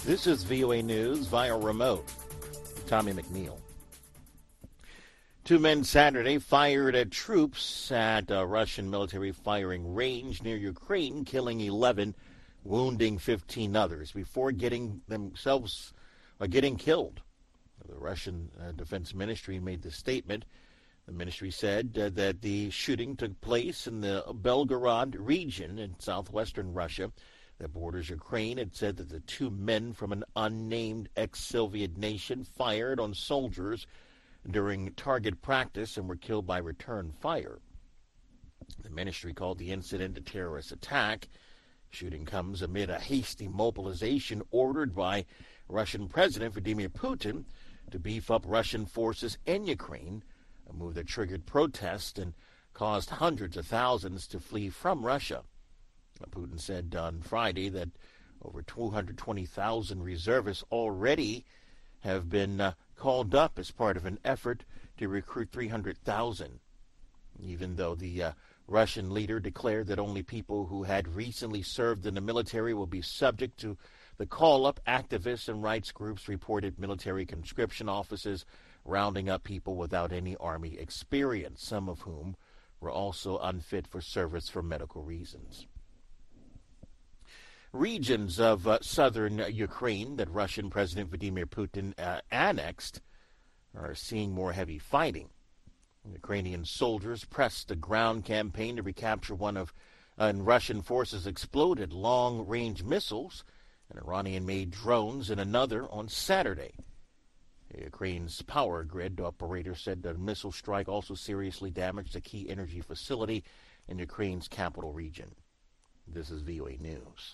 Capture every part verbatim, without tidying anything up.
This is V O A News via remote. Tommy McNeil. Two men Saturday fired at troops at a Russian military firing range near Ukraine, killing eleven, wounding fifteen others before getting themselves uh, getting killed. The Russian uh, Defense Ministry made the statement. The ministry said uh, that the shooting took place in the Belgorod region in southwestern Russia that borders Ukraine. It said that the two men from an unnamed ex-Soviet nation fired on soldiers during target practice and were killed by return fire. The ministry called the incident a terrorist attack. Shooting comes amid a hasty mobilization ordered by Russian President Vladimir Putin to beef up Russian forces in Ukraine, a move that triggered protests and caused hundreds of thousands to flee from Russia. Putin said on Friday that over two hundred twenty thousand reservists already have been uh, called up as part of an effort to recruit three hundred thousand. Even though the uh, Russian leader declared that only people who had recently served in the military will be subject to the call-up, activists and rights groups reported military conscription offices rounding up people without any army experience, some of whom were also unfit for service for medical reasons. Regions of uh, southern Ukraine that Russian President Vladimir Putin uh, annexed are seeing more heavy fighting. Ukrainian soldiers pressed the ground campaign to recapture one of uh, and Russian forces exploded long-range missiles and Iranian-made drones in another on Saturday. Ukraine's power grid operator said the missile strike also seriously damaged a key energy facility in Ukraine's capital region. This is V O A News.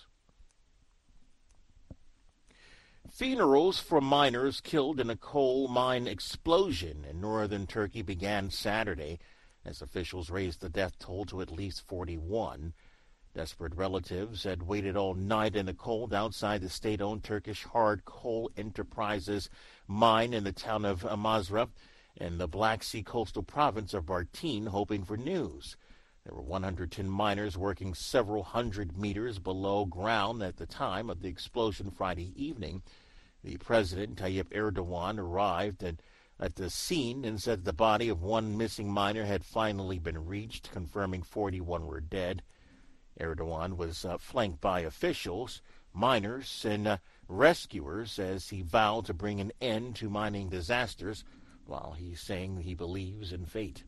Funerals for miners killed in a coal mine explosion in northern Turkey began Saturday as officials raised the death toll to at least forty-one. Desperate relatives had waited all night in the cold outside the state-owned Turkish Hard Coal Enterprises mine in the town of Amasra in the Black Sea coastal province of Bartın, hoping for news. There were one hundred ten miners working several hundred meters below ground at the time of the explosion Friday evening. The president, Tayyip Erdogan, arrived at, at the scene and said the body of one missing miner had finally been reached, confirming forty-one were dead. Erdogan was uh, flanked by officials, miners, and uh, rescuers as he vowed to bring an end to mining disasters while he's saying he believes in fate.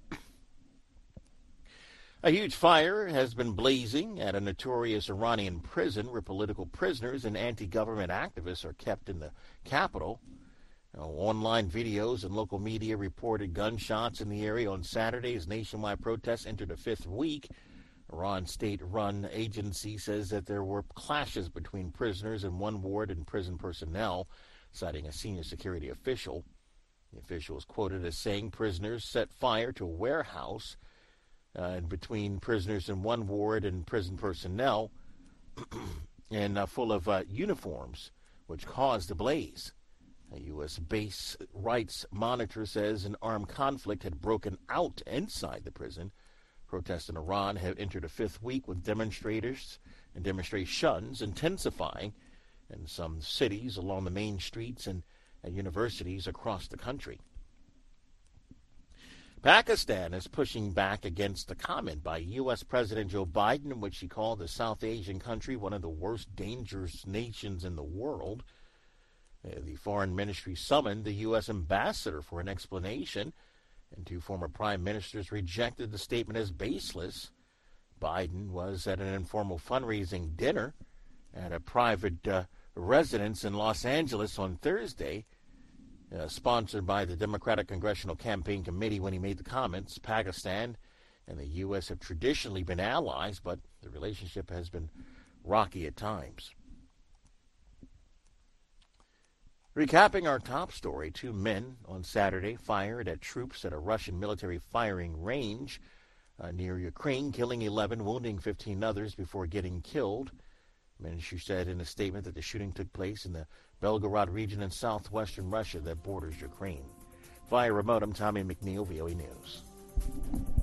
A huge fire has been blazing at a notorious Iranian prison where political prisoners and anti-government activists are kept in the capital. Now, online videos and local media reported gunshots in the area on Saturday as nationwide protests entered a fifth week. Iran state-run agency says that there were clashes between prisoners in one ward and prison personnel, citing a senior security official. The official is quoted as saying prisoners set fire to a warehouse Uh, between prisoners in one ward and prison personnel and uh, full of uh, uniforms, which caused the blaze. A U S base rights monitor says an armed conflict had broken out inside the prison. Protests in Iran have entered a fifth week with demonstrators and demonstrations intensifying in some cities along the main streets and at universities across the country. Pakistan is pushing back against the comment by U S President Joe Biden in which he called the South Asian country one of the worst dangerous nations in the world. The foreign ministry summoned the U S ambassador for an explanation, and two former prime ministers rejected the statement as baseless. Biden was at an informal fundraising dinner at a private uh, residence in Los Angeles on Thursday, Uh, sponsored by the Democratic Congressional Campaign Committee. When he made the comments, Pakistan and the U S have traditionally been allies, but the relationship has been rocky at times. Recapping our top story, two men on Saturday fired at troops at a Russian military firing range uh, near Ukraine, killing eleven, wounding fifteen others before getting killed. The ministry said in a statement that the shooting took place in the Belgorod region in southwestern Russia that borders Ukraine. Via remote, I'm Tommy McNeil, V O A News.